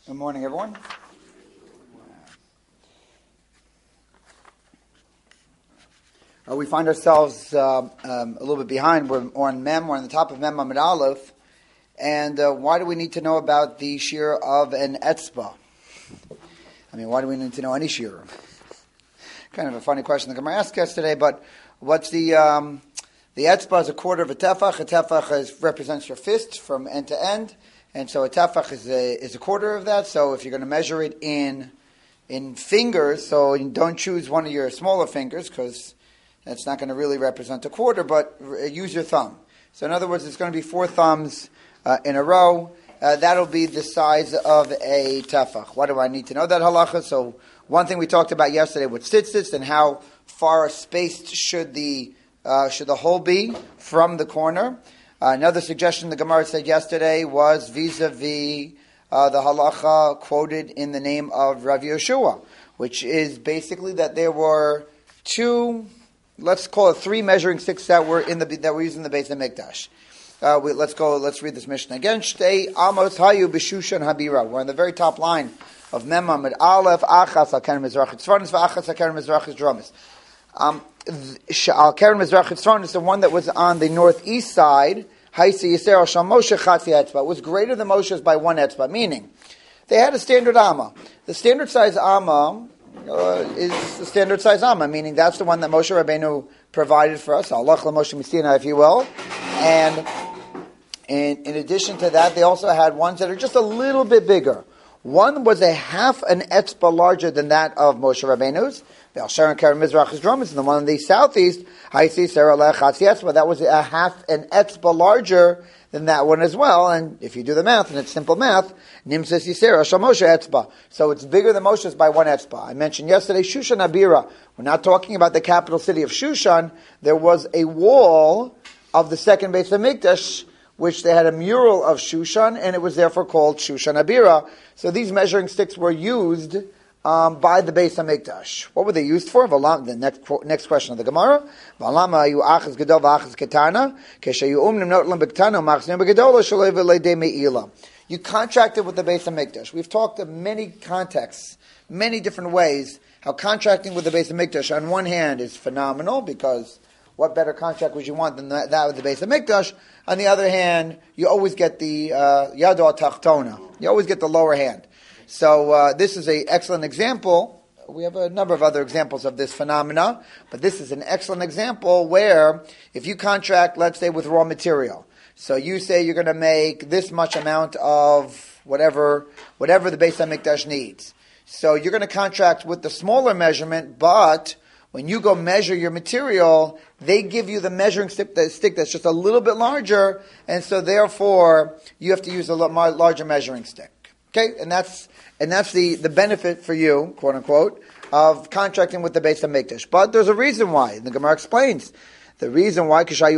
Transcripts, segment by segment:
Good morning, everyone. We find ourselves a little bit behind. We're on Mem. We're on the top of Mem Amud Aleph. And why do we need to know about the shear of an etzba? I mean, why do we need to know any shear? Kind of a funny question the Gemara asked yesterday, but what's the etzba is a quarter of a tefach. A tefach represents your fist from end to end. And so a tefach is a quarter of that. So if you're going to measure it in fingers, so you don't choose one of your smaller fingers because that's not going to really represent a quarter, but use your thumb. So in other words, it's going to be 4 thumbs in a row. That'll be the size of a tefach. Why do I need to know that halacha? So one thing we talked about yesterday with tzitzits and how far spaced should the hole be from the corner. Another suggestion the Gemara said yesterday was vis-a-vis the halacha quoted in the name of Rav Yeshua, which is basically that there were 2, let's call it 3 measuring sticks that were used in the Beis Hamikdash. Let's read this Mishnah again. Shtei amos hayu b'shushan habira. We're on the very top line of Mem Amud Aleph. Achas al keren mizrachis tzronis v'achas al keren mizrachis dromis. Al keren mizrachis tzronis is the one that was on the northeast side. Haisi yisera shal Moshe chatzi etzba. It was greater than Moshe's by 1 etzba, meaning they had a standard amma. The standard size amma is the standard size amma, meaning that's the one that Moshe Rabbeinu provided for us. Allah Moshe Mistina, if you will. And in addition to that, they also had ones that are just a little bit bigger. One was a half an etzba larger than that of Moshe Rabbeinu's. The Al-Sharon Karen Mizrachis Dromis, and the one in the southeast, Haisi Sarah Chatzi Etzba, that was a half an etzba larger than that one as well. And if you do the math, and it's simple math, Nimsis Yisera Shal Moshe Etzba. So it's bigger than Moshe's by 1 etzba. I mentioned yesterday Shushan Abira. We're not talking about the capital city of Shushan. There was a wall of the second Beis Hamikdash, which they had a mural of Shushan, and it was therefore called Shushan Abira. So these measuring sticks were used by the Beis Hamikdash. What were they used for? The next question of the Gemara. You contracted with the Beis Hamikdash. We've talked in many contexts, many different ways, how contracting with the Beis Hamikdash on one hand is phenomenal, because what better contract would you want than that with the Beis Hamikdash? On the other hand, you always get the Yado Tachtona. You always get the lower hand. So this is an excellent example. We have a number of other examples of this phenomena, but this is an excellent example where if you contract, let's say, with raw material. So you say you're going to make this much amount of whatever the Beis Hamikdash needs. So you're going to contract with the smaller measurement, but when you go measure your material, they give you the measuring stick that's just a little bit larger, and so therefore you have to use a larger measuring stick. Okay, and that's the benefit for you, quote unquote, of contracting with the Beis Hamikdash. But there's a reason why. The Gemara explains the reason why. Because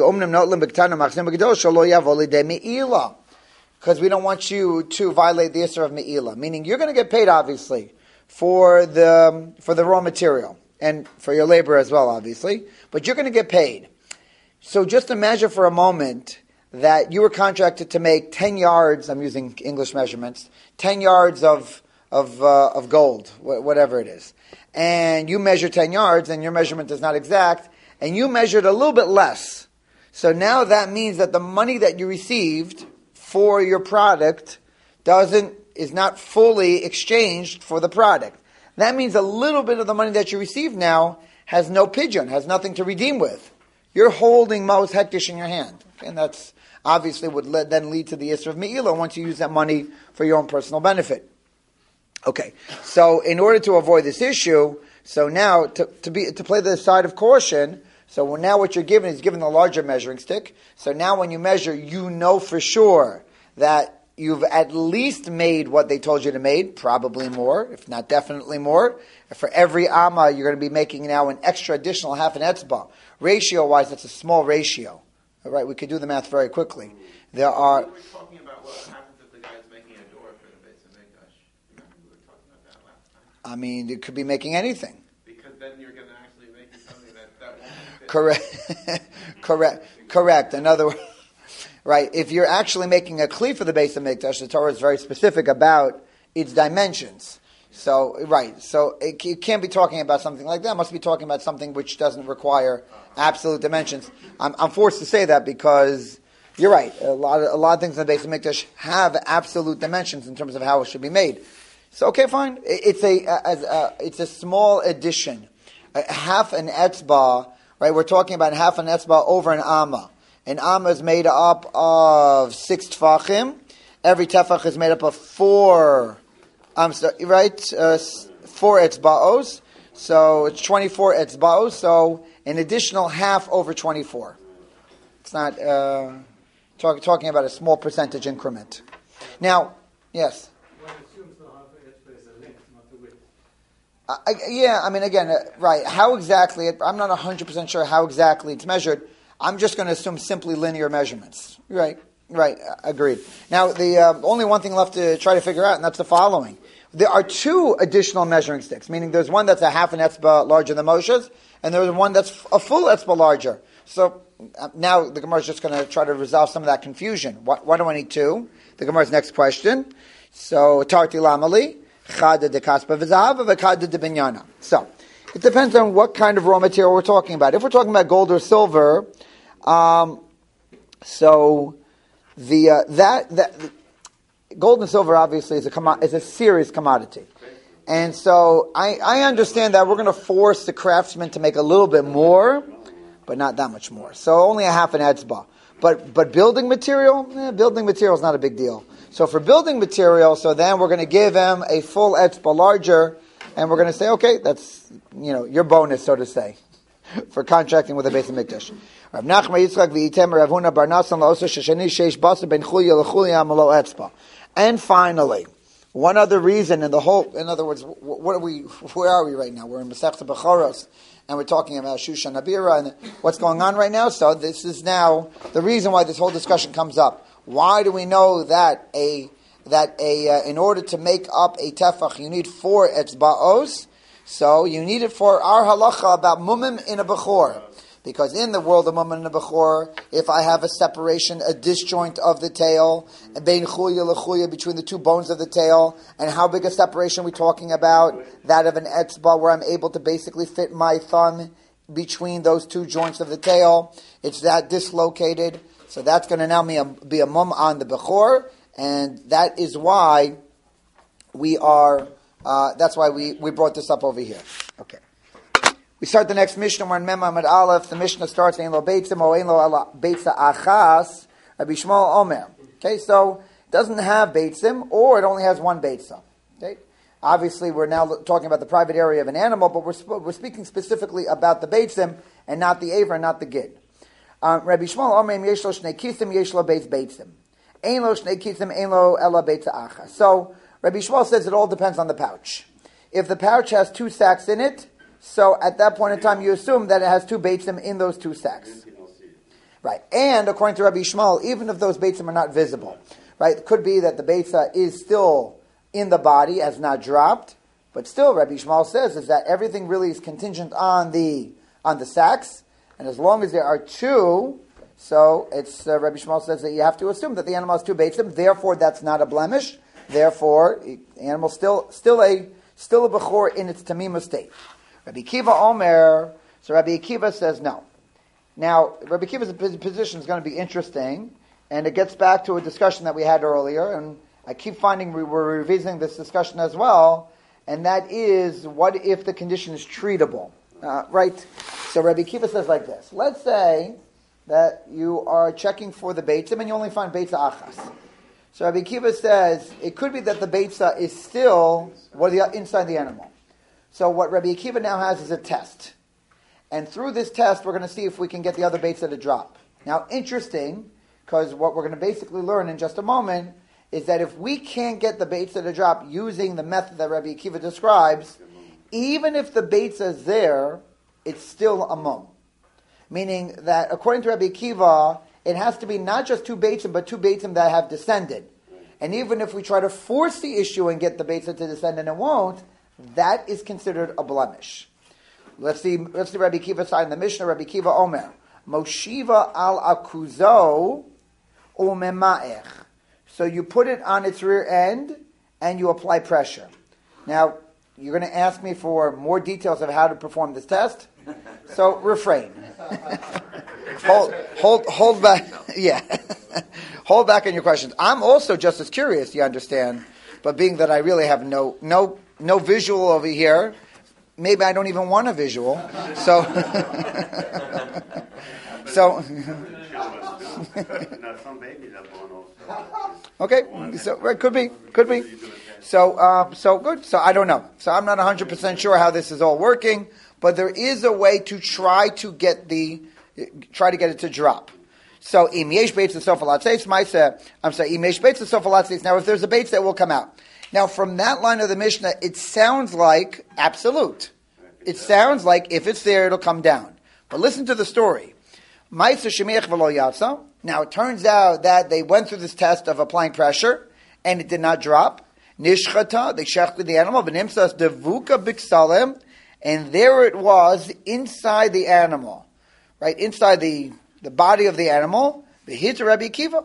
we don't want you to violate the Isser of Me'ilah, meaning you're going to get paid obviously for the raw material and for your labor as well, obviously, but you're going to get paid. So just imagine for a moment that you were contracted to make 10 yards, I'm using English measurements, 10 yards of gold, whatever it is. And you measure 10 yards, and your measurement is not exact, and you measured a little bit less. So now that means that the money that you received for your product is not fully exchanged for the product. That means a little bit of the money that you received now has no pigeon, has nothing to redeem with. You're holding Mos Hektish in your hand. And that's obviously would then lead to the Isser of Me'ilah once you use that money for your own personal benefit. Okay, so in order to avoid this issue, so now to play the side of caution, so now what you're given is given the larger measuring stick. So now when you measure, you know for sure that you've at least made what they told you to make, probably more, if not definitely more. For every amma, you're going to be making now an extra additional half an etzba. Ratio-wise, that's a small ratio. All right, we could do the math very quickly. There are. We were talking about what happens if the guy's making a door for the Beis Hamikdash. Remember we were talking about that last time? I mean, it could be making anything. Because then you're going to actually make something that won't fit. Correct. In other words, right, if you're actually making a kli for the Beis Hamikdash, the Torah is very specific about its dimensions. So, right. So it can't be talking about something like that. It must be talking about something which doesn't require absolute dimensions. I'm forced to say that because you're right. A lot of things in the Beis Hamikdash have absolute dimensions in terms of how it should be made. So okay, fine. It's a small addition. Half an etzba, right? We're talking about half an etzba over an amma. An amma is made up of 6 tefachim. Every tefach is made up of 4. 4 etzbaos. So it's 24 etzbaos. So an additional half over 24. It's not talking about a small percentage increment. Now, yes. One assumes the half etzba is a length, not the width. Right. How exactly? I'm not 100% sure how exactly it's measured. I'm just going to assume simply linear measurements. Right. Agreed. Now, the only one thing left to try to figure out, and that's the following. There are 2 additional measuring sticks, meaning there's one that's a half an etzba larger than Moshe's, and there's one that's a full etzba larger. So now the Gemara is just going to try to resolve some of that confusion. Why do I need 2? The Gemara's next question. So, Tarti Lamali, Chada de Kaspa V'Zahav, V'Chada de Binyana. So, it depends on what kind of raw material we're talking about. If we're talking about gold or silver, the gold and silver obviously is a serious commodity. And so I understand that we're going to force the craftsman to make a little bit more, but not that much more. So only a half an etzba. But building material is not a big deal. So for building material, so then we're going to give him a full etzba larger, and we're going to say, okay, that's, your bonus, so to say, for contracting with the Beis Hamikdash. Rav Nachman Yitzchak v'item Rav Huna bar Nasan la'osa sheshani sheish basa ben chulya l'chulya amalo etzba. And finally, one other reason in other words, where are we right now? We're in Masechta Bechoros, and we're talking about Shushan Abira, and what's going on right now. So this is now the reason why this whole discussion comes up. Why do we know that in order to make up a tefach, you need 4 etzbaos? So you need it for our halacha about mumim in a bechor. Because in the world of mumim in a bechor, if I have a separation, a disjoint of the tail, bein chulya lechuya, between the 2 bones of the tail, and how big a separation are we talking about? That of an etzba, where I'm able to basically fit my thumb between those 2 joints of the tail. It's that dislocated. So that's going to now be a mum on the bechor, and that is why we brought this up over here. Okay. We start the next Mishnah. We're in Mem Amud Aleph. The Mishnah starts, Ein lo beitzim o ein lo ala beitza achas, Rabbi Shmuel Omer. Okay, so it doesn't have beitzim, or it only has 1 beitza. Okay? Obviously, we're now talking about the private area of an animal, but we're speaking specifically about the beitzim, and not the aver, and not the gid. Rabbi Shmuel Omer, yesh lo shnei kisim, yesh lo beitz beitzim. Ein lo shnei kisim, ein lo ela beitza achas. So, Rabbi Shmuel says it all depends on the pouch. If the pouch has 2 sacks in it, so at that point in time, you assume that it has 2 beitzim in those 2 sacks. Right. And according to Rabbi Shmuel, even if those beitzim are not visible, right, it could be that the beitza is still in the body, as not dropped, but still Rabbi Shmuel says is that everything really is contingent on the sacks, and as long as there are 2, so it's Rabbi Shmuel says that you have to assume that the animal has 2 beitzim, therefore that's not a blemish, therefore the animal still a bechor in its tamima state. Rabbi Akiva Omer, so Rabbi Akiva says no. Now, Rabbi Akiva's position is going to be interesting, and it gets back to a discussion that we had earlier, and I keep finding we're revisiting this discussion as well, and that is, what if the condition is treatable? Right? So Rabbi Akiva says like this. Let's say that you are checking for the beitzim, and you only find beitza achas. So Rabbi Akiva says, it could be that the beitza is still inside the animal. So what Rabbi Akiva now has is a test. And through this test, we're going to see if we can get the other beitza to drop. Now, interesting, because what we're going to basically learn in just a moment is that if we can't get the beitza to drop using the method that Rabbi Akiva describes, even if the beitza is there, it's still a mum. Meaning that, according to Rabbi Akiva, it has to be not just 2 beitzim, but 2 beitzim that have descended. And even if we try to force the issue and get the beitza to descend and it won't, that is considered a blemish. Let's see Rabbi Akiva's side in the Mishnah. Rabbi Akiva Omer, Moshiva al akuzo umema'ech. So you put it on its rear end, and you apply pressure. Now, you're going to ask me for more details of how to perform this test, so refrain. Hold back. Yeah, hold back on your questions. I'm also just as curious, you understand, but being that I really have no visual over here, maybe I don't even want a visual. So, okay, so right, could be. So good. So I don't know. So I'm not 100% sure how this is all working, but there is a way to try to get it to drop. So im yesh beitz sofalatzeis ma'aseh. I'm sorry, im yesh beitz sofalatzeis. Now, if there's a beitz that will come out. Now, from that line of the Mishnah, it sounds like absolute. It sounds like if it's there, it'll come down. But listen to the story. Ma'aseh shemiach v'lo yatsa. Now, it turns out that they went through this test of applying pressure, and it did not drop. Nishchata, they shechted the animal, v'nimsas devuka biksalem, and there it was inside the animal, right inside the body of the animal. V'hit Rabbi Akiva.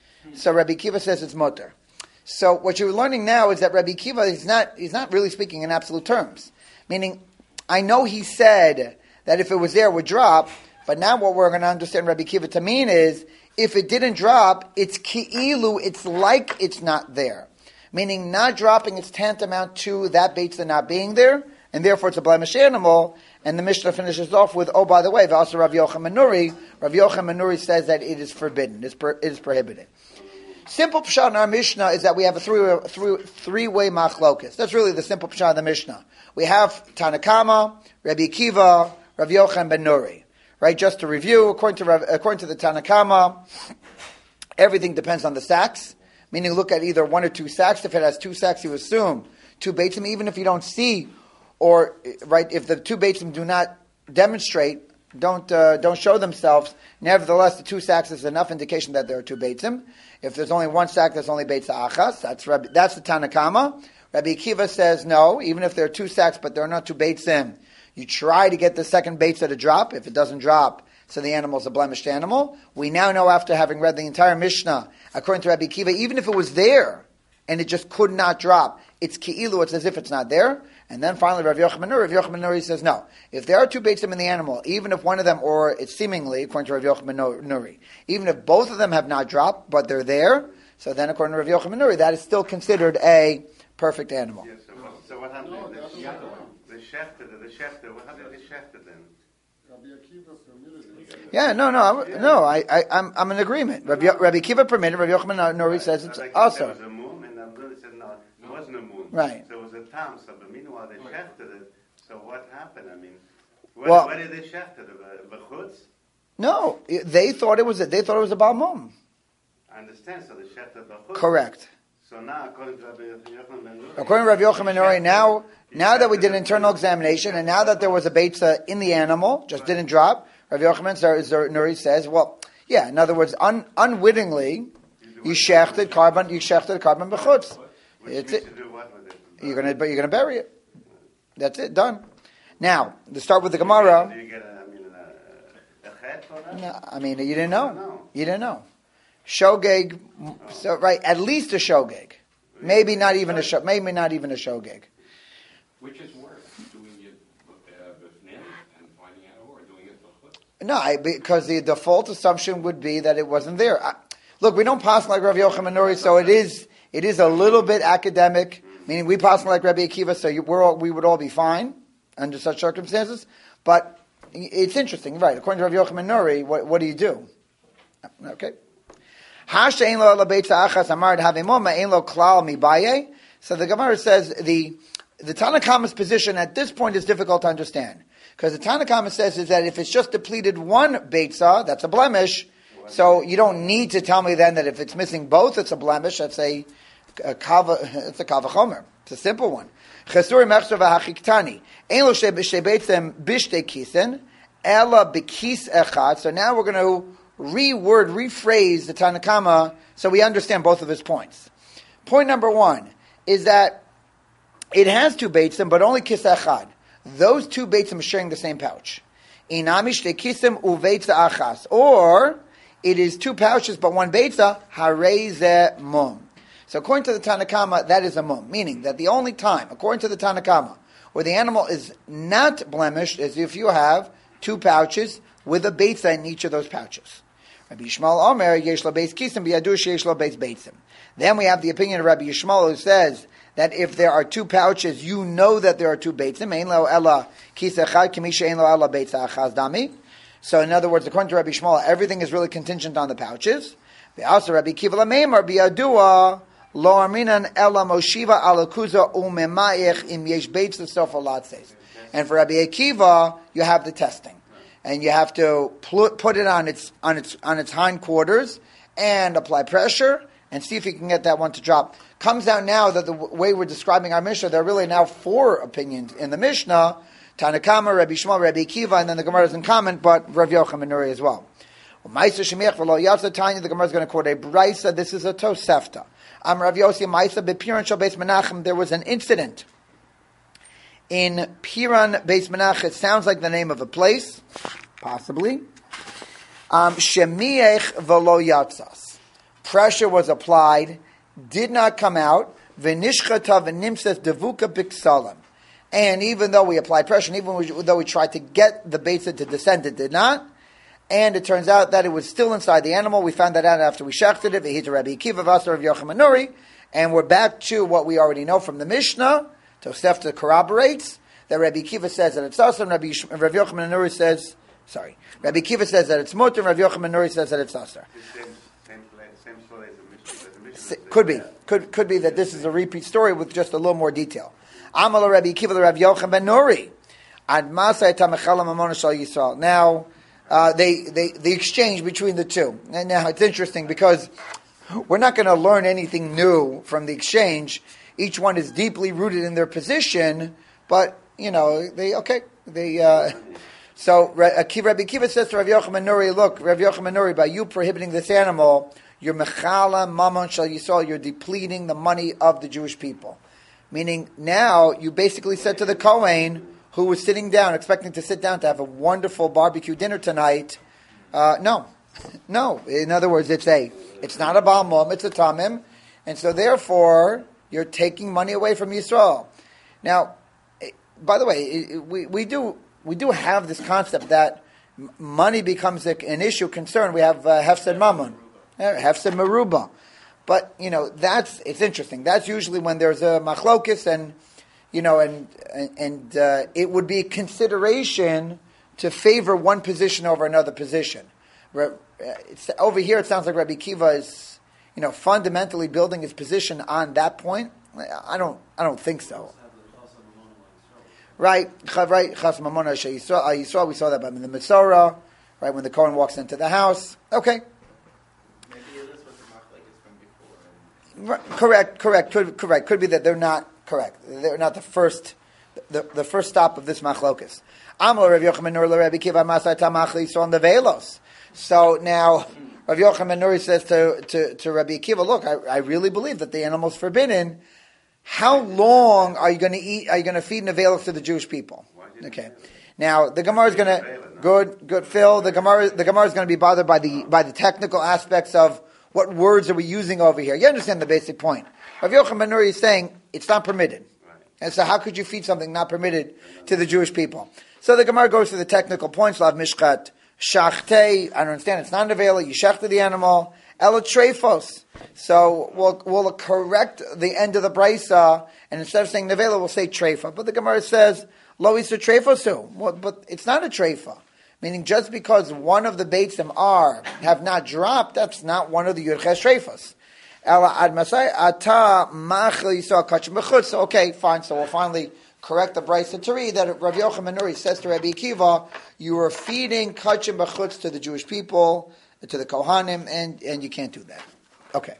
So Rabbi Akiva says it's mutter. So what you're learning now is that Rabbi Akiva he's not really speaking in absolute terms. Meaning, I know he said that if it was there, it would drop, but now what we're going to understand Rabbi Akiva to mean is, if it didn't drop, it's ki'ilu, it's like it's not there. Meaning, not dropping is tantamount to that beitza not being there, and therefore it's a blemish animal. And the Mishnah finishes off with, oh, by the way, also Rav Yochanan ben Nuri. Rav Yochanan ben Nuri says that it is forbidden, it is prohibited. Simple pshat in our Mishnah is that we have a three-way machlokas. That's really the simple pshat of the Mishnah. We have Tanakama, Rabbi Akiva, Rav Yochanan ben Nuri. Right? Just to review, according to the Tanakama, everything depends on the sacks. Meaning, look at either one or two sacks. If it has two sacks, you assume two beitzim, even if you don't see, or right, if the two beitzim do not demonstrate, don't show themselves. Nevertheless, the two sacks is enough indication that there are two beitzim. If there's only one sack, there's only beitza achas. That's the Tanakama. Rabbi Akiva says no, even if there are two sacks, but there are not two beitzim. You try to get the second beitza to drop. If it doesn't drop, so the animal is a blemished animal. We now know, after having read the entire Mishnah, according to Rabbi Akiva, even if it was there and it just could not drop, it's ki'ilu, it's as if it's not there. And then finally, Rav Yochanan ben Nuri says no. If there are two beitzim in the animal, even if one of them, or it's seemingly, according to Rav Yochanan ben Nuri, even if both of them have not dropped, but they're there, so then according to Rav Yochanan ben Nuri, that is still considered a perfect animal. Yes, so what happened? The shechter, what happened to the shechter then? Yeah, I'm in agreement. Rabbi Akiva permitted. Rabbi Yochanan ben Nuri says it's also. There was a moon, and Rabbi said no, it wasn't a moon. Right. So it was a tam. So but meanwhile they shechted it. So what happened? I mean, where did they shecht it? The chutz? No, they thought it was a Baal Mum. I understand. So they shechted the chutz. Correct. So now, according to Rabbi Yochanan ben Nuri, now that we did an internal examination, and now that there was a beitza in the animal, just didn't drop, Rabbi Yochanan Nuri says, well, yeah, in other words, unwittingly, you shechted carbon b'chutz. It's it. You're gonna bury it. That's it. Done. Now, to start with the Gemara. Do you get a chet for that? No, I mean, you didn't know. You didn't know. Shogeg, so right, at least a shogeg. Maybe not even a shogeg. Which is worse, doing it b'fnim and finding out, or doing it b'chutz? No, because the default assumption would be that it wasn't there. Look, we don't pass like Rav Yochanan ben Nuri, so it is a little bit academic. Meaning, we pass like Rabbi Akiva, so we would all be fine under such circumstances. But it's interesting, right? According to Rav Yochanan ben Nuri, what do you do? Okay. So the Gemara says the Tanakhama's position at this point is difficult to understand. Because the Tanakhama says is that if it's just depleted one beitza, that's a blemish. So you don't need to tell me then that if it's missing both, it's a blemish. That's a kava chomer. It's a simple one. Chesuri mechsor v'hachiktani. Ein lo shebeitzem bishte kisen, ela bekis echad. So now we're going to rephrase the Tanakama so we understand both of his points. Point number one is that it has two beitzim, but only kis echad. Those two beitzim are sharing the same pouch. Inami shte kisim uveitza achas. Or, it is two pouches, but one beitza, harei ze mum. So according to the Tanakama, that is a mum, meaning that the only time, according to the Tanakama, where the animal is not blemished is if you have 2 pouches with a beitza in each of those pouches. Rabbi Yishmael Omer, yesh lo beis kisim b'yadu sheyesh lo beis beitzim. Then we have the opinion of Rabbi Yishmael who says that if there are 2 pouches, you know that there are 2 beitzim. Ein lo ela kisa echad k'misha ein lo ela beitza achaz dami. So in other words, according to Rabbi Yishmael, everything is really contingent on the pouches. Also Rabbi Kiva Lameimar b'yadua lo arminan ela moshiva alakuza umemayich im yesh beitza sofa latzes. And for Rabbi Akiva, you have the testing. And you have to put it on its hindquarters and apply pressure and see if you can get that one to drop. Comes out now that the way we're describing our Mishnah, there are really now 4 opinions in the Mishnah: Tanakama, Rabbi Shmuel, Rabbi Akiva, and then the Gemara doesn't comment, but Rav Yochanan ben Nuri as well. The Gemara is going to quote a Brisa. This is a Tosefta. Rav Yossi Maisa bePiran shel Beis Menachem. There was an incident in Piran Beis Menachem. It sounds like the name of a place, possibly. Shemiech v'lo yatzas. Pressure was applied, did not come out. V'nishchata v'nimses devuka b'ksalim. And even though we applied pressure, and even though we tried to get the beitza to descend, it did not. And it turns out that it was still inside the animal. We found that out after we shechted it. V'hit Rabbi Akiva v'asar of Yochanan ben Nuri. And we're back to what we already know from the Mishnah. Tosefta corroborates that Rabbi Akiva says that it's awesome. Rabbi Yochanan ben Nuri says, Rabbi Akiva says that it's mutter. Rabbi Yochanan ben Nuri says that it's asar. Could be that this is a repeat story with just a little more detail. Amal Rabbi Akiva Rabbi Yochanan ben Nuri. Ad masay tamechala mamona shal Yisrael. Now, the exchange between the two. And now it's interesting because we're not going to learn anything new from the exchange. Each one is deeply rooted in their position, but so Rabbi Akiva says to Rabbi Yochanan ben Nuri, look, Rabbi Yochanan ben Nuri, by you prohibiting this animal, you're mechala mamon shal Yisrael, you're depleting the money of the Jewish people. Meaning now you basically said to the Kohen, who was sitting down, expecting to sit down to have a wonderful barbecue dinner tonight, no. In other words, it's not a Baal Mum, it's a Tamim, and so therefore you're taking money away from Yisrael. Now, by the way, we do have this concept that money becomes an issue, concern. We have Hefsed Mammon, Hefsed Meruba. But, it's interesting. That's usually when there's a machlokis and it would be a consideration to favor one position over another position. Over here, it sounds like Rabbi Akiva is, fundamentally building his position on that point. I don't think so. Right. Chas Mamona Yisrael. We saw that in the Mesorah, right, when the Kohen walks into the house. Okay. Maybe this was a machlokes from before. Correct. Could be that they're not correct. They're not the first stop of this machlokas. Amar Rav Yochanan ben Nuri Rabbi Akiva Masai Tamachli so on the velos. So now Rav Yochanan ben Nuri says to Rabbi Akiva, look, I really believe that the animal's forbidden. How long are you going to eat? Are you going to feed nevelos to the Jewish people? Okay. Now the Gemara is going to good Phil. The Gemara is going to be bothered by the technical aspects of what words are we using over here. You understand the basic point. Rav Yochanan ben Nuri is saying it's not permitted, and so how could you feed something not permitted to the Jewish people? So the Gemara goes to the technical points. Lav mishchat shachtei. I don't understand. It's not nevela. You shechted the animal. Ela treifos. So we'll correct the end of the brisa, and instead of saying nevela, we'll say treifa. But the Gemara says lo isa treifosu. But it's not a treifa. Meaning, just because one of the beitzim have not dropped, that's not one of the yurches treifos. Ela ad masai ata machli yisrael kachim b'chutz. So okay, fine. So we'll finally correct the brisa to read that Rav Yochanan ben Nuri says to Rabbi Akiva, you are feeding kachim b'chutz to the Jewish people, to the Kohanim, and you can't do that. Okay.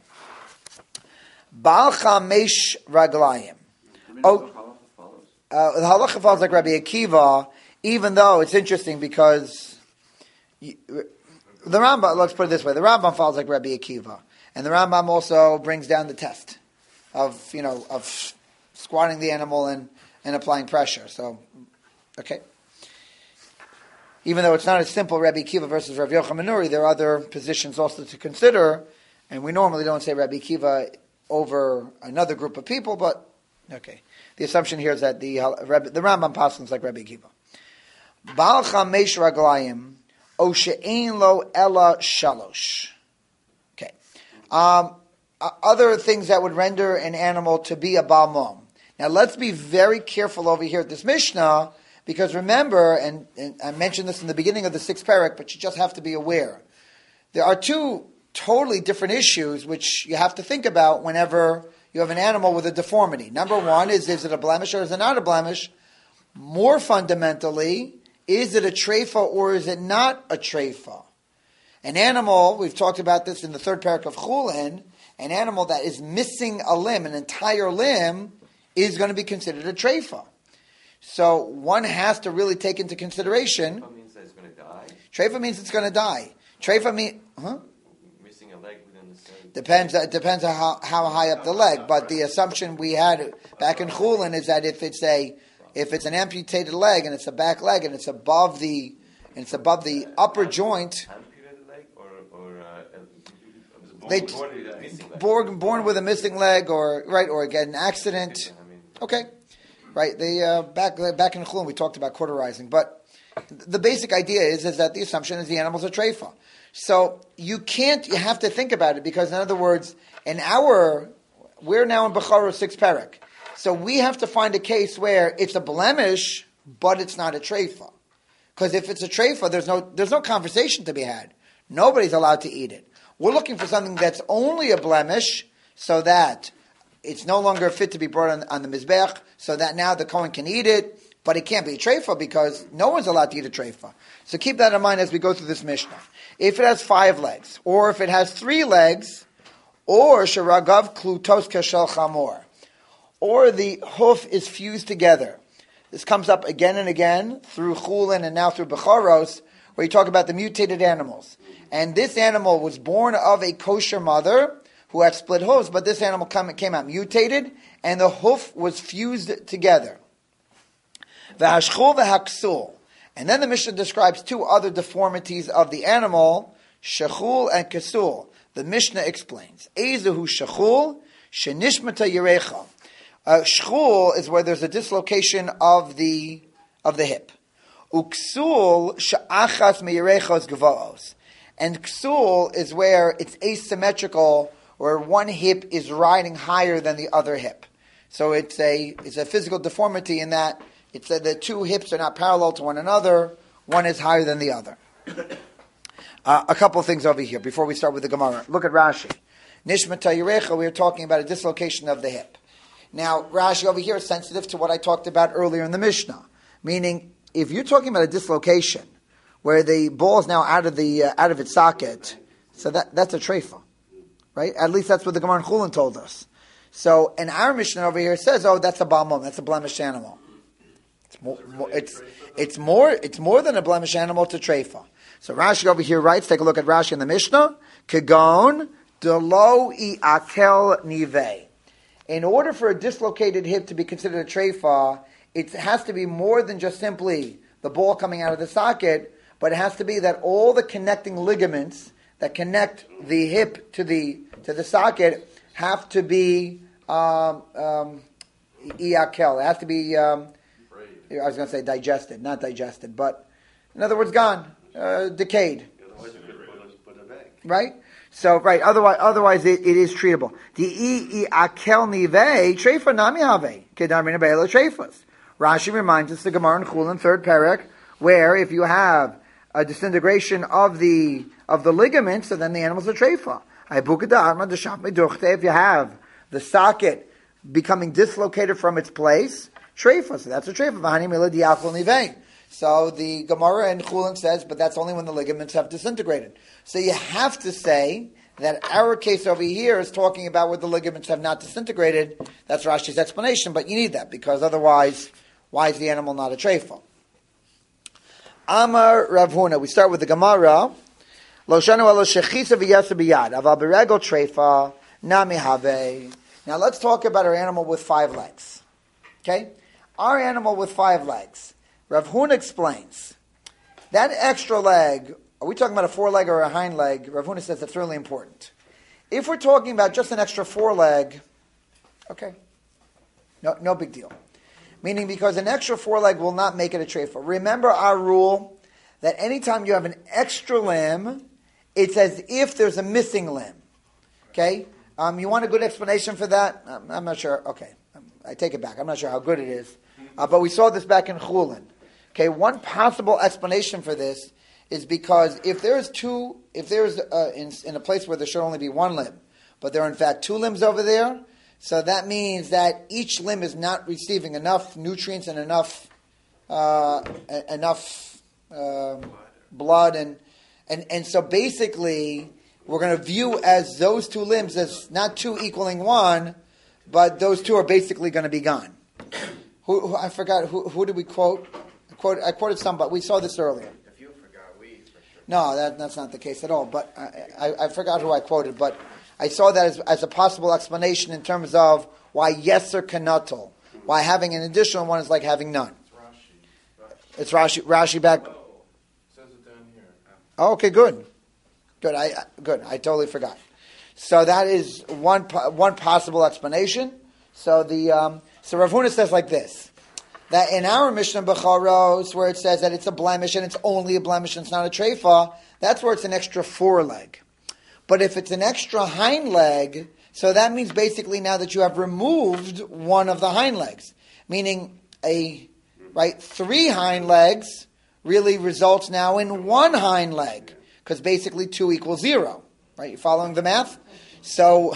Baal chamesh raglayim. The halacha follows like Rabbi Akiva, even though it's interesting because the Rambam, let's put it this way, the Rambam follows like Rabbi Akiva. And the Rambam also brings down the test of squatting the animal and applying pressure. So, okay. Even though it's not as simple Rabbi Akiva versus Rav Yochanan ben Nuri, there are other positions also to consider. And we normally don't say Rabbi Akiva over another group of people, but okay. The assumption here is that the Rambam passes like Rabbi Akiva. Baal chamesh raglayim o she'ein lo ela shalosh. Okay. Other things that would render an animal to be a Baal Mom. Now let's be very careful over here at this Mishnah, because remember, and I mentioned this in the beginning of the 6th parak, but you just have to be aware. There are two totally different issues which you have to think about whenever you have an animal with a deformity. Number one is it a blemish or is it not a blemish? More fundamentally, is it a treifa or is it not a treifa? An animal, we've talked about this in the 3rd parak of Chulin, an animal that is missing a limb, an entire limb, is going to be considered a treifa. So one has to really take into consideration. Treifa means that it's going to die? Treifa means it's going to die. Treifa means... Missing a leg within the same... Depends on how high up the leg. But the assumption we had back in Chulin is that if it's an amputated leg and it's a back leg and it's above the upper joint... Amputated leg born with a missing leg or get an accident. Okay. Right, back in Chulin we talked about cauterizing, but the basic idea is that the assumption is the animal's a treifa. So you have to think about it, because in other words, we're now in Bechara 6 parak, so we have to find a case where it's a blemish, but it's not a treifa. Because if it's a treifa, there's no conversation to be had. Nobody's allowed to eat it. We're looking for something that's only a blemish, so that it's no longer fit to be brought on the Mizbech, so that now the Kohen can eat it, but it can't be a treifa because no one's allowed to eat a treifa. So keep that in mind as we go through this Mishnah. If it has 5 legs, or if it has 3 legs, or sheragav klutos kashel chamor, or the hoof is fused together. This comes up again and again through Chulin and now through Becharos, where you talk about the mutated animals. And this animal was born of a kosher mother who had split hooves, but this animal came out mutated, and the hoof was fused together. V'hashchul v'haksul. And then the Mishnah describes 2 other deformities of the animal, shechul and kasul. The Mishnah explains, Ezehu shechul, shenishmata yerecha. Shechul is where there's a dislocation of the hip. Uksul she'achas me'yerechos gavaos. And ksul is where it's asymmetrical, where one hip is riding higher than the other hip. So it's a physical deformity in that it's the 2 hips are not parallel to one another. One is higher than the other. A couple of things over here before we start with the Gemara. Look at Rashi. Nishmata Yerecha, we are talking about a dislocation of the hip. Now, Rashi over here is sensitive to what I talked about earlier in the Mishnah. Meaning, if you're talking about a dislocation where the ball is now out of its socket, so that's a treifa. Right? At least that's what the Gemara in Chulin told us. So, and our Mishnah over here says, that's a Baal Mom, that's a blemished animal. It's more than a blemished animal to treifa. So Rashi over here writes, take a look at Rashi in the Mishnah, Kagon delo iakel nivei. In order for a dislocated hip to be considered a treifa, it has to be more than just simply the ball coming out of the socket, but it has to be that all the connecting ligaments that connect the hip to the socket have to be iakel. It has to be, I was going to say digested, not digested, but in other words, gone, decayed. Right? So, right, otherwise it is treatable. Rashi reminds us the Gemara in Chulin, 3rd parak, where if you have a disintegration of the ligaments, so then the animal's a treifa. If you have the socket becoming dislocated from its place, treifa, so that's a treifa. So the Gemara in Chulin says, but that's only when the ligaments have disintegrated. So you have to say that our case over here is talking about where the ligaments have not disintegrated. That's Rashi's explanation, but you need that, because otherwise, why is the animal not a treifa? Amar Rav Huna. We start with the Gemara. Lo shanu elo shechisa v'yasa b'yad. Aval b'regel treifa nami have. Now let's talk about our animal with 5 legs. Okay? Our animal with 5 legs. Rav Huna explains, that extra leg, are we talking about a foreleg or a hind leg? Rav Huna says that's really important. If we're talking about just an extra foreleg, okay, no big deal. Meaning because an extra foreleg will not make it a treifa. Remember our rule that anytime you have an extra limb, it's as if there's a missing limb. Okay? You want a good explanation for that? I'm not sure. Okay. I take it back. I'm not sure how good it is. But we saw this back in Chulin. Okay, one possible explanation for this is because if there's in a place where there should only be one limb, but there are in fact two limbs over there, so that means that each limb is not receiving enough nutrients and enough blood, and so basically we're going to view as those two limbs as not two equaling one, but those two are basically going to be gone. I forgot who did we quote? I quoted some, but we saw this earlier. If you forgot, we for sure. No, that's not the case at all. But I forgot who I quoted, but I saw that as a possible explanation in terms of why yeser kanatol, why having an additional one is like having none. It's Rashi back. Oh, says it down here. Oh, okay, good. I totally forgot. So that is one possible explanation. So Rav Huna says like this, that in our Mishnah Becharos, where it says that it's a blemish and it's only a blemish and it's not a treifa, that's where it's an extra foreleg. But if it's an extra hind leg, so that means basically now that you have removed one of the hind legs, meaning three hind legs really results now in one hind leg, because basically 2 equals 0. Right? You following the math? So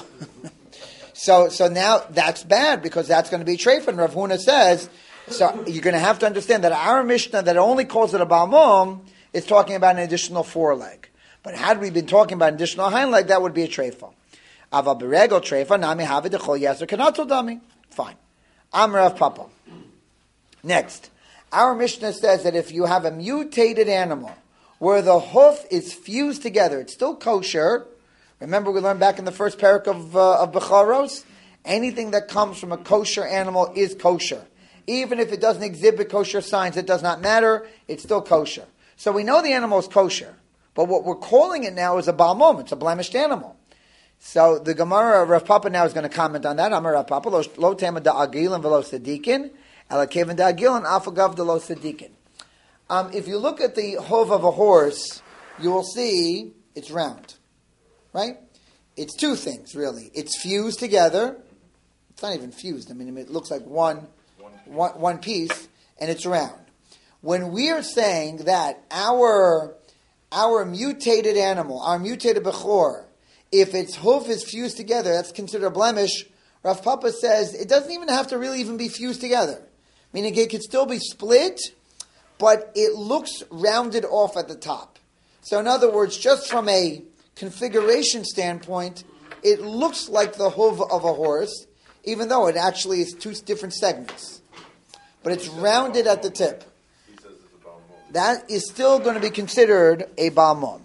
now that's bad because that's going to be treifa. And Rav Huna says, so you're going to have to understand that our Mishnah that only calls it a balmum is talking about an additional foreleg. But had we been talking about an additional hind leg, that would be a treifa. Ava beregel treifa nami havi dechol yeser kanatul dami. Fine. Amar Rav Papa. Next, our Mishnah says that if you have a mutated animal where the hoof is fused together, it's still kosher. Remember, we learned back in the first parak of Becharos, anything that comes from a kosher animal is kosher. Even if it doesn't exhibit kosher signs, it does not matter. It's still kosher. So we know the animal is kosher. But what we're calling it now is a balmum. It's a blemished animal. So the Gemara, Rav Papa now is going to comment on that. Amar Rav Papa, lo tema da agilin velo sadikin, ela keven da agilin afagav de lo sadikin. If you look at the hoof of a horse, you will see it's round. Right? It's two things, really. It's fused together. It's not even fused. I mean, it looks like one piece, and it's round. When we are saying that our mutated animal, our mutated bechor, if its hoof is fused together, that's considered a blemish. Rav Papa says it doesn't even have to really even be fused together. Meaning it could still be split, but it looks rounded off at the top. So in other words, just from a configuration standpoint, it looks like the hoof of a horse, even though it actually is two different segments. But it's rounded at the tip. He says it's a balmum. That is still going to be considered a balmum.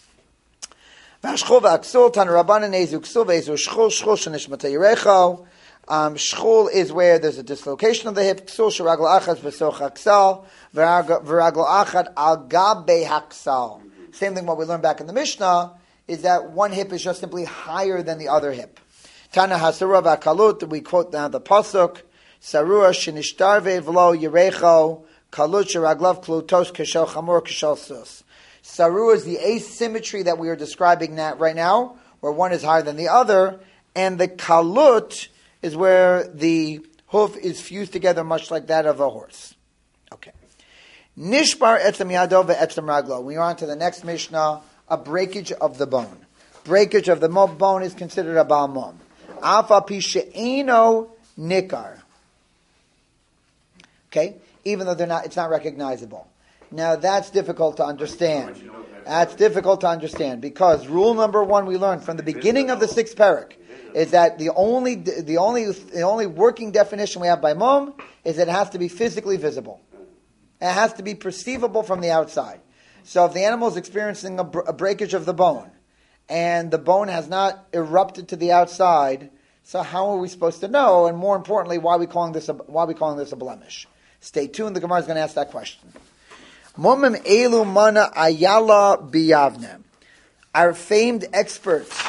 Shchul is where there's a dislocation of the hip. Same thing what we learned back in the Mishnah is that one hip is just simply higher than the other hip. Tana hasura v'akalut, we quote now the pasuk, sarua shenishtarve v'lo yirecho, kalut sheraglav klutos kishel chamor kishel sus. Sarua is the asymmetry that we are describing right now, where one is higher than the other, and the kalut is where the hoof is fused together much like that of a horse. Okay. Nishbar etzem yado ve'etzem raglo. We are on to the next Mishnah, a breakage of the bone. Breakage of the bone is considered a balmum. Afa pi she'eno nikar. Okay? Even though it's not recognizable. Now that's difficult to understand. That's difficult to understand because rule number 1 we learned from the beginning of the 6th parak is that the only working definition we have by mum is that it has to be physically visible. It has to be perceivable from the outside. So if the animal is experiencing a breakage of the bone, and the bone has not erupted to the outside, so how are we supposed to know? And more importantly, why are we calling this a blemish? Stay tuned. The Gemara is going to ask that question. Momim elu mana ayala biyavne. Our famed experts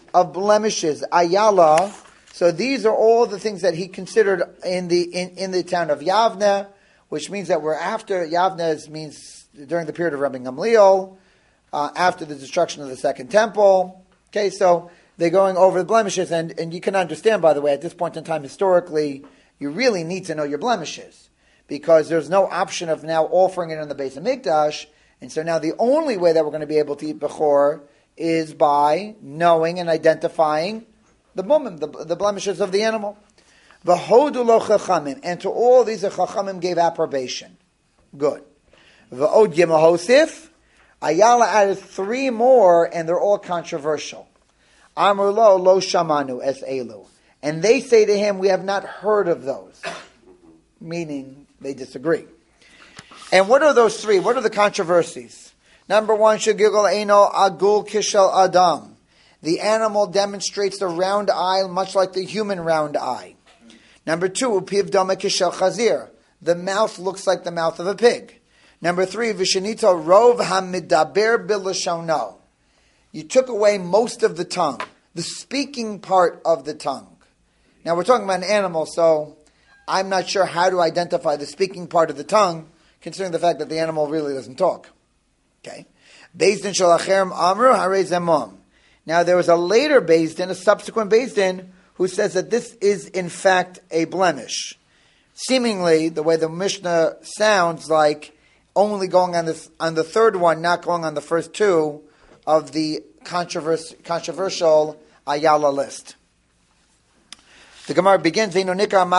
of blemishes, ayala. So these are all the things that he considered in the town of Yavne, which means that we're after Yavne means during the period of Rabbi Gamliel, after the destruction of the second temple. Okay, so they're going over the blemishes, and you can understand, by the way, at this point in time, historically, you really need to know your blemishes, because there's no option of now offering it in the Beis Hamikdash, and so now the only way that we're going to be able to eat Bechor is by knowing and identifying the mumim, the blemishes of the animal. V'hodu lo chachamim, and to all these the chachamim gave approbation. Good. V'od yemahosif, Ayala added 3 more, and they're all controversial. Amar lo shamanu es elu. And they say to him, we have not heard of those. Meaning, they disagree. And what are those 3? What are the controversies? Number 1, shegigol eino agul kishel adam. The animal demonstrates the round eye, much like the human round eye. Number 2, upiv dama kishel chazir. The mouth looks like the mouth of a pig. Number 3, vishanita rov hamidaber bilashono. You took away most of the tongue, the speaking part of the tongue. Now we're talking about an animal, so I'm not sure how to identify the speaking part of the tongue, considering the fact that the animal really doesn't talk. Okay. Beis din shalacherem amru harei zemom. Now there was a later Beis din, a subsequent Beis din, who says that this is in fact a blemish. Seemingly, the way the Mishnah sounds like only going on the third one, not going on the first 2 of the controversial Ayala list. The Gemara begins, the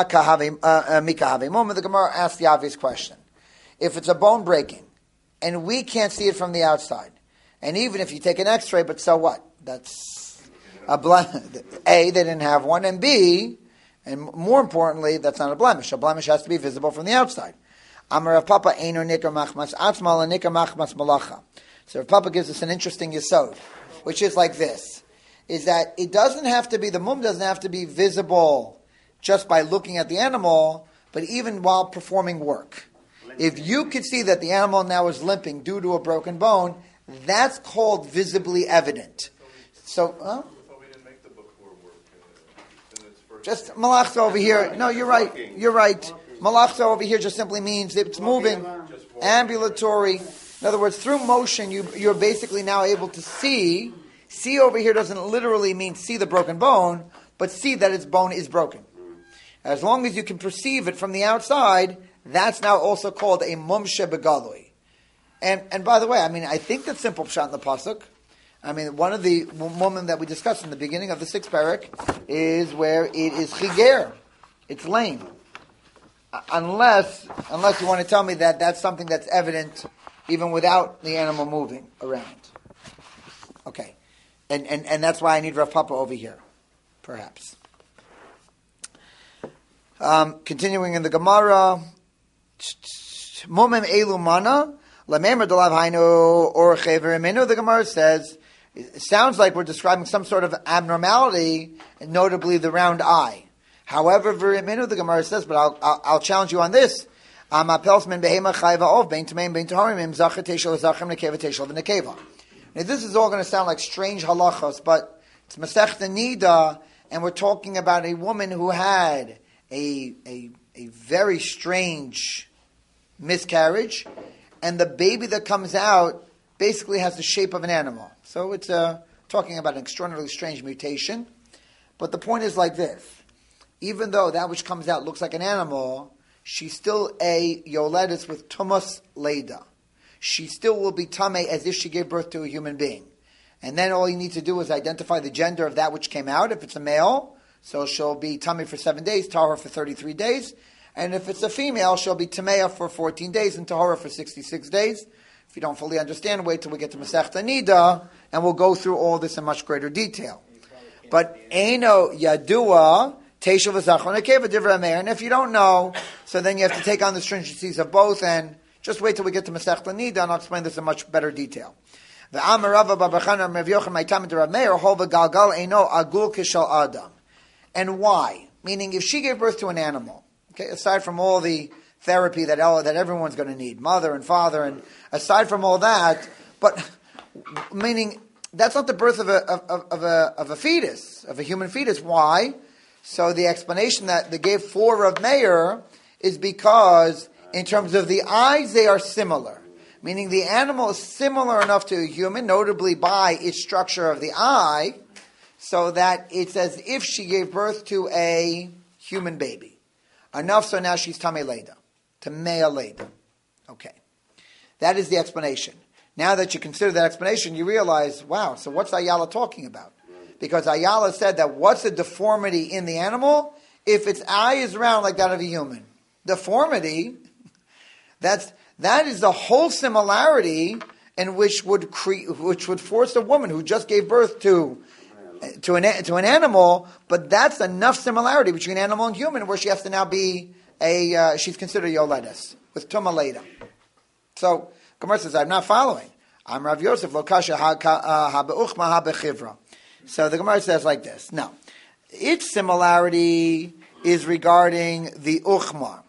Gemara asks the obvious question. If it's a bone breaking, and we can't see it from the outside, and even if you take an x-ray, but so what? That's A, they didn't have one, and B, and more importantly, that's not a blemish. A blemish has to be visible from the outside. Amar Rav Papa eino nikar machmas atzmal and nikar machmas malacha. So Rav Papa gives us an interesting yesod, which is like this, is that it doesn't have to be, the mum doesn't have to be visible just by looking at the animal, but even while performing work. If you could see that the animal now is limping due to a broken bone, that's called visibly evident. So, just malachta over here. No, you're right. You're right. Malachta over here just simply means it's moving, ambulatory. In other words, through motion, you're basically now able to see. See over here doesn't literally mean see the broken bone, but see that its bone is broken. As long as you can perceive it from the outside, that's now also called a mumshe begalui. And by the way, I mean, I think that's simple pshat in the pasuk. I mean, one of the moment that we discussed in the beginning of the 6th parak is where it is chiger. It's lame. Unless you want to tell me that that's something that's evident even without the animal moving around. Okay. And that's why I need Rav Papa over here, perhaps. Continuing in the Gemara, Mumem elu mana, lamemer dalav hainu orche v'rimenu, the Gemara says, it sounds like we're describing some sort of abnormality, notably the round eye. However, v'rimenu, the Gemara says, but I'll challenge you on this. Now this is all going to sound like strange halachos, but it's Masechta Nida, and we're talking about a woman who had a very strange miscarriage, and the baby that comes out basically has the shape of an animal. So it's talking about an extraordinarily strange mutation. But the point is like this. Even though that which comes out looks like an animal, she's still a yoledis with tumas leida. She still will be tameh as if she gave birth to a human being. And then all you need to do is identify the gender of that which came out. If it's a male, so she'll be tameh for 7 days, tahor for 33 days. And if it's a female, she'll be tameh for 14 days and tahor for 66 days. If you don't fully understand, wait till we get to Masechta Nida, and we'll go through all this in much greater detail. But eino yadua teishav v'zachron akeva divrei meir. And if you don't know, so then you have to take on the stringencies of both, and just wait till we get to Masechta Nida, and I'll explain this in much better detail. The Amar Rava Babachana Rav Yochanan Maitam de Rav Meir Hova Galgal Eino Agul Kishal Adam. And why? Meaning, if she gave birth to an animal, okay, aside from all the therapy that everyone's going to need, mother and father, and aside from all that, but meaning that's not the birth of a fetus, of a human fetus. Why? So the explanation that they gave for Rav Meir is because in terms of the eyes, they are similar. Meaning the animal is similar enough to a human, notably by its structure of the eye, so that it's as if she gave birth to a human baby. Enough so now she's Tamei Leda. Tamei Leda. Okay. That is the explanation. Now that you consider that explanation, you realize, wow, so what's Ayala talking about? Because Ayala said that what's the deformity in the animal? If its eye is round like that of a human. Deformity, that is the whole similarity in which would force a woman who just gave birth to an animal, but that's enough similarity between animal and human where she has to now be she's considered Yoledes, with Tumah Leda. So, Gemara says, I'm not following. I'm Rav Yosef, Lokasha ha-be'uchma ha-bechivra. So the Gemara says like this. No. Its similarity is regarding the uchma,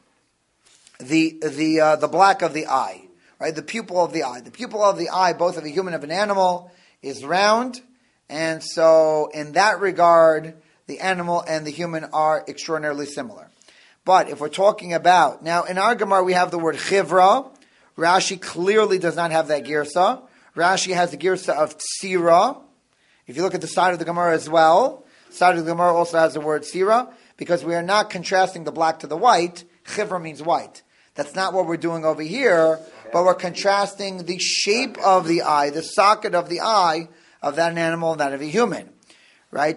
the black of the eye, right? The pupil of the eye. The pupil of the eye, both of a human and of an animal, is round. And so, in that regard, the animal and the human are extraordinarily similar. But if we're talking about, now in our Gemara we have the word chivra. Rashi clearly does not have that girsa. Rashi has the girsa of tsira. If you look at the side of the Gemara as well, the side of the Gemara also has the word tsira, because we are not contrasting the black to the white. Chivra means white. That's not what we're doing over here, but we're contrasting the shape of the eye, the socket of the eye of that animal and that of a human. Right?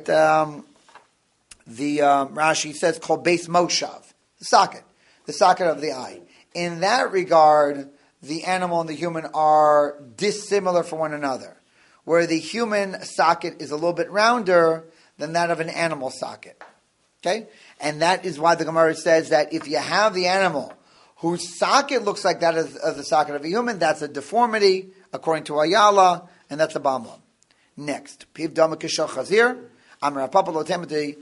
Rashi says called base moshav, the socket of the eye. In that regard, the animal and the human are dissimilar from one another, where the human socket is a little bit rounder than that of an animal socket. Okay? And that is why the Gemara says that if you have the animal whose socket looks like that of the socket of a human, that's a deformity, according to Ayala, and that's a bamla. Next, Piv Dama Kishal Chazir, Amar Papa Lotemati,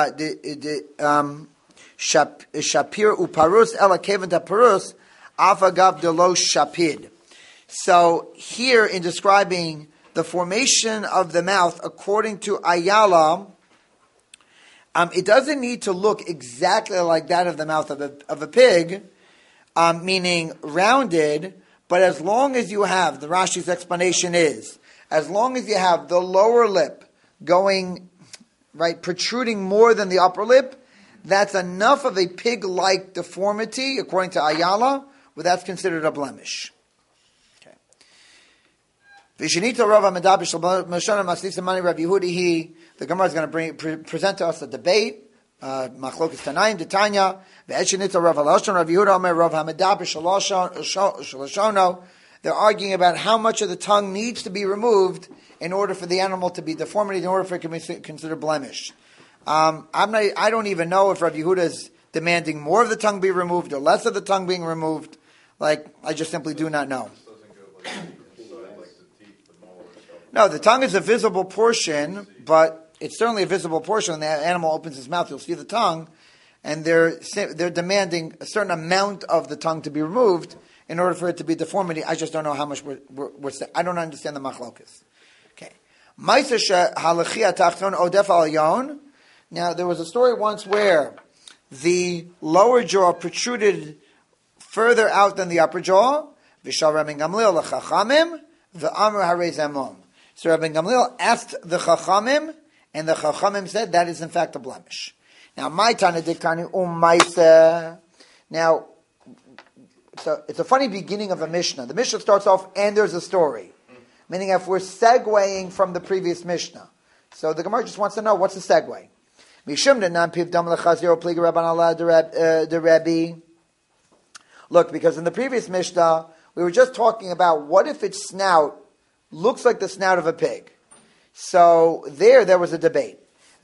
Shapir Uparus Ela Kevin Parus, Afagav Delo Shapid. So here in describing the formation of the mouth, according to Ayala, it doesn't need to look exactly like that of the mouth of a pig, meaning rounded, but as long as you have, the Rashi's explanation is, as long as you have the lower lip going, right, protruding more than the upper lip, that's enough of a pig-like deformity, according to Ayala, where that's considered a blemish. Okay. The Gemara is going to present to us a debate. Machlokes Tanaim, Titania, Ve'eshinita Rav Alashon, Rav Yehuda Omer, Rav Hamedaber Shaloshono. They're arguing about how much of the tongue needs to be removed in order for the animal to be deformity, in order for it to be considered blemish. I don't even know if Rav Yehuda is demanding more of the tongue be removed or less of the tongue being removed. I just simply do not know. No, the tongue is a visible portion, but it's certainly a visible portion. When the animal opens his mouth, you'll see the tongue, and they're demanding a certain amount of the tongue to be removed in order for it to be deformity. I just don't know how much we're saying. I don't understand the machlokas. Okay. Now, there was a story once where the lower jaw protruded further out than the upper jaw. So Rabbi Gamliel asked the Chachamim, and the Chachamim said that is in fact a blemish. Now, my Tana Diktani Maisa. Now, so it's a funny beginning of a Mishnah. The Mishnah starts off, and there's a story. Meaning if we're segueing from the previous Mishnah. So the Gemara just wants to know, what's the segue? Look, because in the previous Mishnah, we were just talking about what if its snout looks like the snout of a pig. So there was a debate.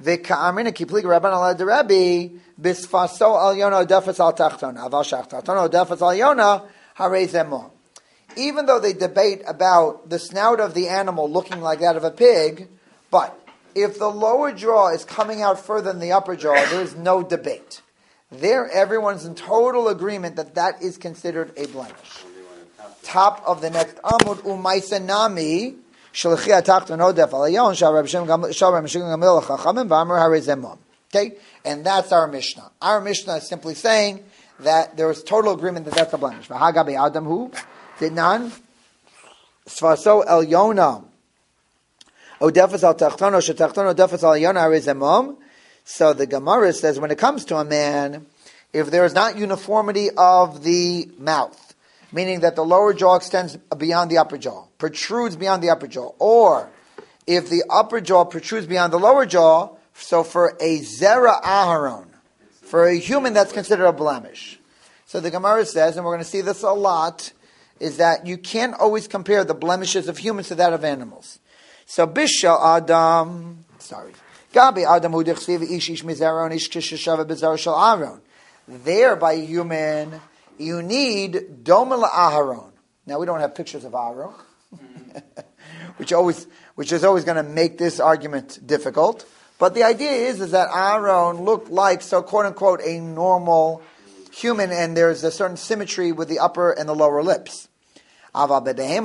Even though they debate about the snout of the animal looking like that of a pig, but if the lower jaw is coming out further than the upper jaw, there is no debate. There, everyone's in total agreement that is considered a blemish. Top of the next Amud, Umaysa Nami, Shalachia tachton odef alayon shal Rabbi Shimon Gamliel chachamim v'amar harei zemom. Okay, and that's our Mishnah. Our Mishnah is simply saying that there is total agreement that that's a blemish. V'hagabe adam hu dinan svaso elyona odefas al tachtono shetachtono odefas alayona harei zemom. So the Gemara says when it comes to a man, if there is not uniformity of the mouth, meaning that the lower jaw extends beyond the upper jaw, protrudes beyond the upper jaw, or if the upper jaw protrudes beyond the lower jaw, so for a Zera Aharon, for a human that's considered a blemish. So the Gemara says, and we're going to see this a lot, is that you can't always compare the blemishes of humans to that of animals. So Bishal Adam, Gabi Adam hu dichsiv ish ish mizaron ish kishashava bizar shel Aaron. There, by a human, you need Doma Aharon. Now, we don't have pictures of Aaron, which is always going to make this argument difficult. But the idea is that Aaron looked like, so quote-unquote, a normal human, and there's a certain symmetry with the upper and the lower lips. But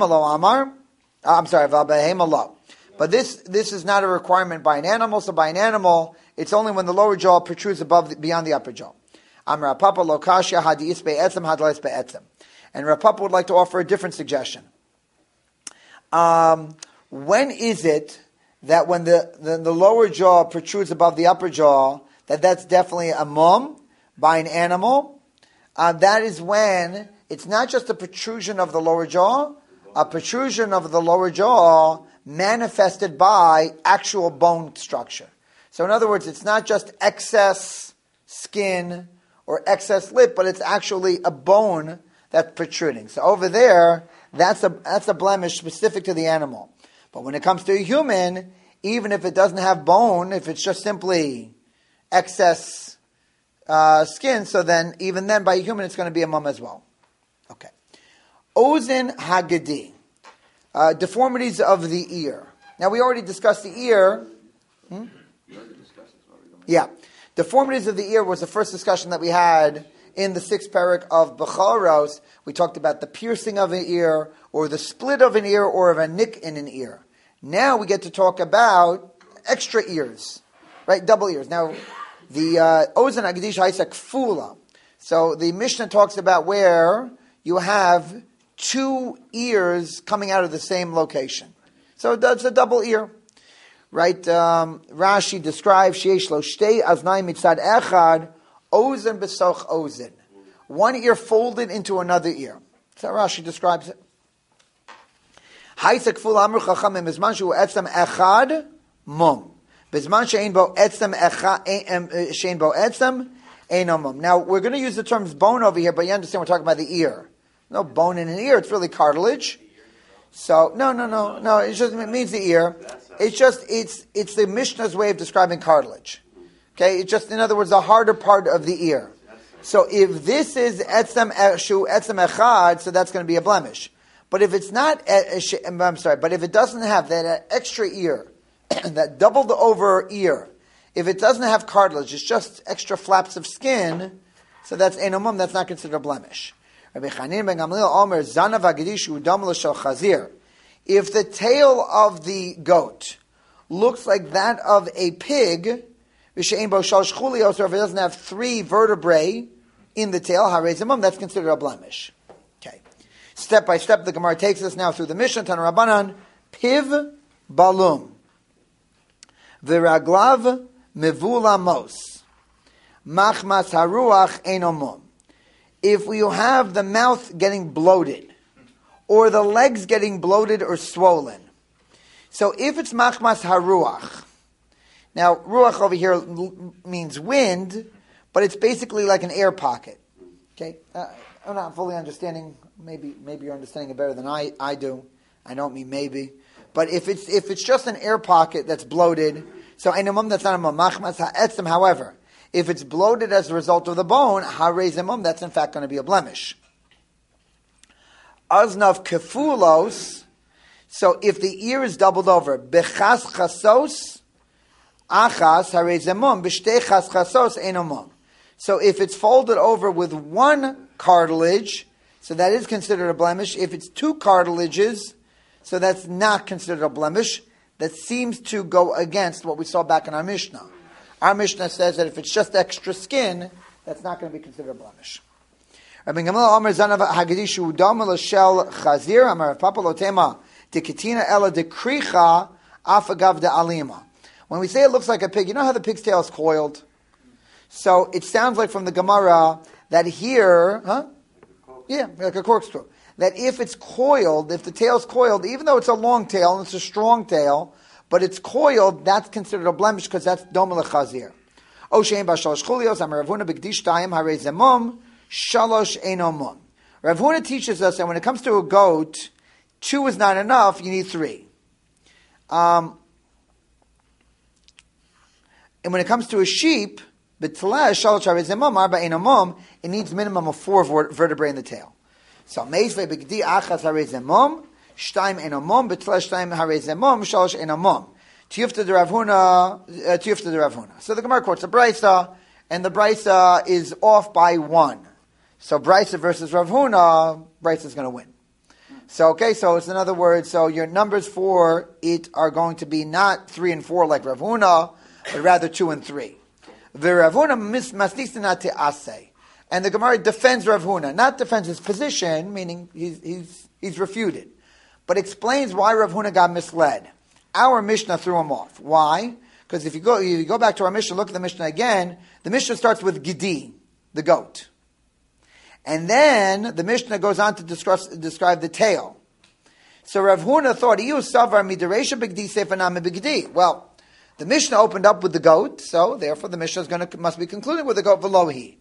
this is not a requirement by an animal. So by an animal, it's only when the lower jaw protrudes beyond the upper jaw. And Rav Papa would like to offer a different suggestion. When is it that when the lower jaw protrudes above the upper jaw, that's definitely a mum by an animal? That is when it's not just a protrusion of the lower jaw, a protrusion of the lower jaw manifested by actual bone structure. So in other words, it's not just excess skin or excess lip, but it's actually a bone that's protruding. So over there, that's a blemish specific to the animal. But when it comes to a human, even if it doesn't have bone, if it's just simply excess skin, so then even then by a human it's going to be a mum as well. Okay. Ozen Hagadi. Deformities of the ear. Now we already discussed the ear. Yeah. Deformities of the ear was the first discussion that we had in the 6th parak of Becharos. We talked about the piercing of an ear, or the split of an ear, or of a nick in an ear. Now we get to talk about extra ears, right? Double ears. Now, the Ozen Hagadish Haisa Kfula. So the Mishnah talks about where you have 2 ears coming out of the same location. So that's a double ear. Right, Rashi describes Sheish lo shtei aznayim mitzad echad ozen besoch ozen. One ear folded into another ear. That's how Rashi describes it. Haisek ful amru chachamim bizman shu etzem echad mum bizman shein bo etzem eino mum. Now we're going to use the terms bone over here, but you understand we're talking about the ear. No bone in an ear; it's really cartilage. So no. It means the ear. It's the Mishnah's way of describing cartilage. Okay, it's just, in other words, the harder part of the ear. So if this is etzem echad, so that's going to be a blemish. But if it's not, but if it doesn't have that extra ear, that doubled over ear, if it doesn't have cartilage, it's just extra flaps of skin, so that's enomum, that's not considered a blemish. Rabbi Chanin ben Gamliel Omer Zanav Hagadish Udam L'Shel Chazir. If the tail of the goat looks like that of a pig, v'she'ein bo shal shchulios, or if it doesn't have 3 vertebrae in the tail, harei zemum, that's considered a blemish. Okay. Step by step, the Gemara takes us now through the Mishnah, Tana Rabbanan, piv balum, v'raglav mevulamos, machmas haruach enomum. If you have the mouth getting bloated, or the legs getting bloated or swollen. So if it's machmas haruach, now ruach over here means wind, but it's basically like an air pocket. Okay, I'm not fully understanding. Maybe you're understanding it better than I do. I don't mean maybe, but if it's just an air pocket that's bloated, so einamum, that's not a machmas ha'etzem. However, if it's bloated as a result of the bone, harei zemum, that's in fact going to be a blemish. Aznav kefulos, so if the ear is doubled over, bechas chasos, achas harei zemum, b'shtei chas chasos enomum. So if it's folded over with 1 cartilage, so that is considered a blemish. If it's 2 cartilages, So that's not considered a blemish. That seems to go against what we saw back in our Mishnah. Our Mishnah says that if it's just extra skin, that's not going to be considered a blemish. Rabbi Gamliel Omer Zanav Hagidishu Dama L'Shel Chazir Amar Rav Papa Lotema Deketina Ela Dekricha Afagav De Alima. When we say it looks like a pig, you know how the pig's tail is coiled? So it sounds like from the Gemara that here, yeah, like a corkscrew. That if it's coiled, if the tail's coiled, even though it's a long tail and it's a strong tail, but it's coiled, that's considered a blemish because that's Doma L'Chazir. O Shein Bashalosh Chulios Amar Rav Huna B'Gdish Tayim Harei Zemum Shalosh Einomum. Rav Huna teaches us that when it comes to a goat, 2 is not enough, you need 3. And when it comes to a sheep, it needs minimum of 4 vertebrae in the tail. So meizve b'gdi achas harei zemum, 2 enomum, b'tla 2 harei zemum, 3 enomum. Tiyufta de Rav Huna. So the Gemara quotes the Brisa, and the Brisa is off by 1. So Brisa versus Rav Huna, Brisa is going to win. So so it's in other words, so your numbers for it are going to be not 3 and 4 like Rav Huna, but rather 2 and 3. The Rav Huna masnisna te'aseh. And the Gemara defends Rav Huna, not defends his position, meaning he's refuted, but explains why Rav Huna got misled. Our Mishnah threw him off. Why? Because if you go back to our Mishnah, look at the Mishnah again, the Mishnah starts with Gidi, the goat. And then the Mishnah goes on to describe the tail. So Rav Huna thought, well, the Mishnah opened up with the goat, so therefore the Mishnah must be concluding with the goat velohi.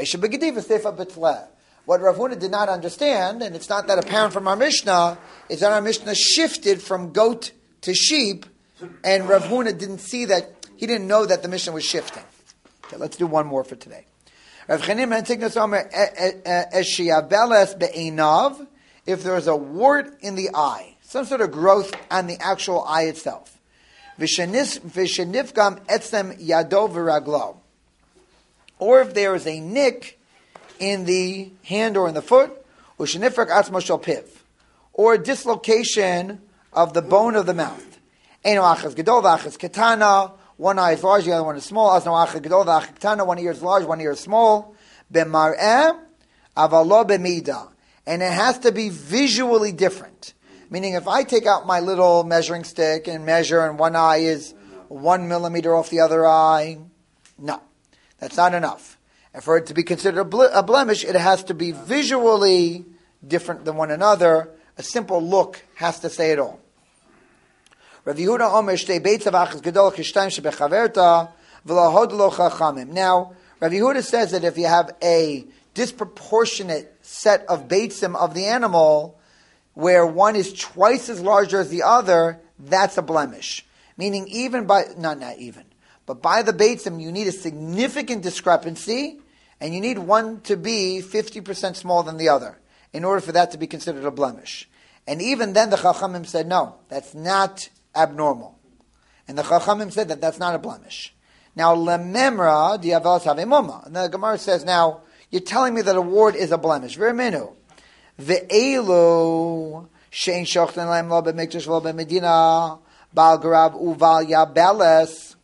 What Rav Huna did not understand, and it's not that apparent from our Mishnah, is that our Mishnah shifted from goat to sheep, and Rav Huna didn't see that, he didn't know that the Mishnah was shifting. Okay, let's do one more for today. Rav Chanim Antignos Omer Eshiabeles Be'einav, if there is a wart in the eye, some sort of growth on the actual eye itself. Vishenifgam etzem yado v'raglo. Or if there is a nick in the hand or in the foot, ushenifrak atzmo shel piv, or a dislocation of the bone of the mouth. Eino achas gedol v'achas ketana, one eye is large, the other one is small. Asno achas gedol v'achas ketana, one ear is large, one ear is small. B'mar'eh avalo b'mida, and it has to be visually different. Meaning, if I take out my little measuring stick and measure, and one eye is 1 millimeter off the other eye, no, that's not enough. And for it to be considered a blemish, it has to be visually different than one another. A simple look has to say it all. Rav Yehuda Omer shtei beitz avachas gedol kishtayim shebechaverta v'lohod lo chachamim. Now, Rav Yehuda says that if you have a disproportionate set of beitzim of the animal, where one is twice as large as the other, that's a blemish. Meaning but by the beitzim, you need a significant discrepancy, and you need one to be 50% smaller than the other, in order for that to be considered a blemish. And even then, the Chachamim said, no, that's not abnormal. And the Chachamim said that that's not a blemish. Now, lememra di'avelas havemoma. And the Gemara says, now, you're telling me that a wart is a blemish. V'emenu. Ve'elu shein shochten lahem lo b'mikdash lo b'medina bal garab uval yabeles.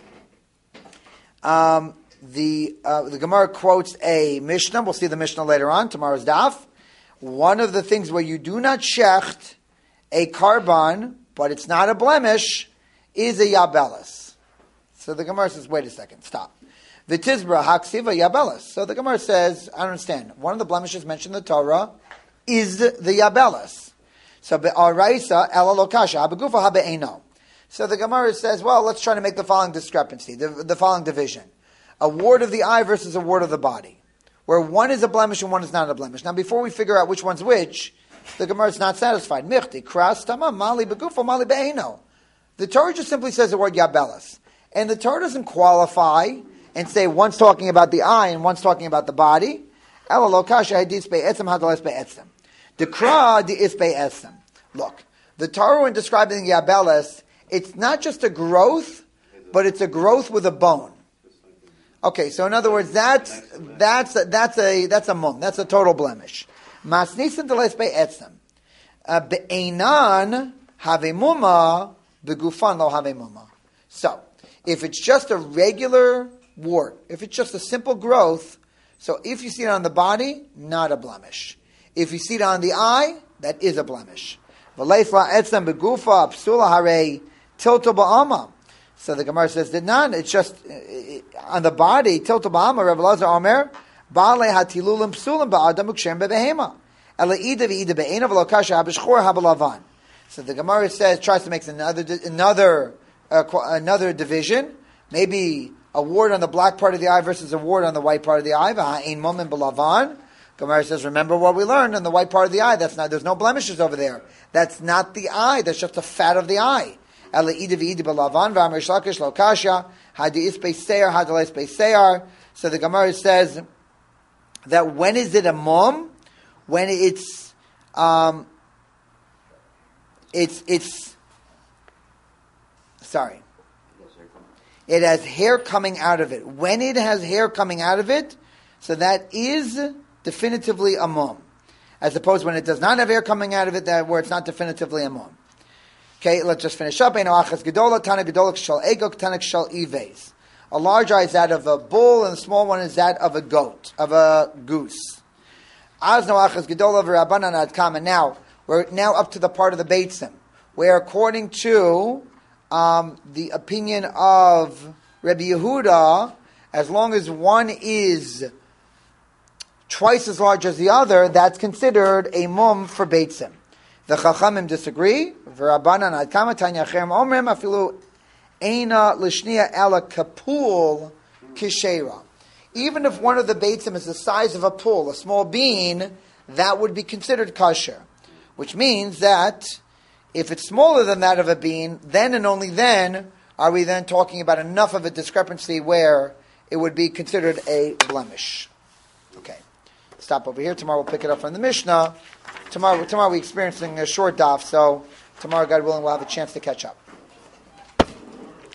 The Gemara quotes a Mishnah. We'll see the Mishnah later on, tomorrow's daf. One of the things where you do not shecht a carbon, but it's not a blemish, is a yabeles. So the Gemara says, wait a second, stop. V'tizbra haksiva yabeles. So the Gemara says, I don't understand. One of the blemishes mentioned in the Torah is the yabeles. So be'araisa ela lokasha habegufa habe'eno. So the Gemara says, well, let's try to make the following discrepancy, the following division. A wart of the eye versus a wart of the body, where one is a blemish and one is not a blemish. Now, before we figure out which one's which, the Gemara is not satisfied. Michti, kras, tama, mali begufo, mali be'eno. The Torah just simply says the word yabeles. And the Torah doesn't qualify and say one's talking about the eye and one's talking about the body. Ela lo kasha hadis be'etzem hadalas be'etzem. Dekra di'is be'etzem. Look, the Torah, when describing the yabeles, it's not just a growth, but it's a growth with a bone. Okay, so in other words, that's a mum. That's a total blemish. Masnisim deles be'etzem. Be'enan have muma, begufan lo have muma. So, if it's just a regular wart, if it's just a simple growth, so if you see it on the body, not a blemish. If you see it on the eye, that is a blemish. V'leifla etzem begufa psula hare tilto ba'ama. So the Gemara says that none. It's just on the body. Tilto ba'ama. Rav Elazar Omer ba'alei hatilulim psulim ba'adam ukshem be'behema. Ela'ida v'ida be'ena v'lokasha hab'shchor hab'lavan. So the Gemara tries to make another division. Maybe a wart on the black part of the eye versus a wart on the white part of the eye. V'ha'ein momin b'lavan. Gemara says, remember what we learned on the white part of the eye. There's no blemishes over there. That's not the eye. That's just the fat of the eye. So the Gemara says that when is it a mum? When it has hair coming out of it. When it has hair coming out of it, so that is definitively a mum. As opposed when it does not have hair coming out of it, where it's not definitively a mum. Okay, let's just finish up. A large eye is that of a bull, and a small one is that of a goat, of a goose. Now, we're now up to the part of the Beitzim, where according to the opinion of Rabbi Yehuda, as long as one is twice as large as the other, that's considered a mum for Beitzim. The Chachamim disagree. V'Rabbanan ad kama tanya cherem omrim afilu eina lishnia ela kapul kishera. Even if one of the beitzim is the size of a pool, a small bean, that would be considered kosher. Which means that if it's smaller than that of a bean, then and only then are we then talking about enough of a discrepancy where it would be considered a blemish. Okay. Stop over here. Tomorrow we'll pick it up from the Mishnah. Tomorrow we're experiencing a short daf, so tomorrow, God willing, we'll have a chance to catch up.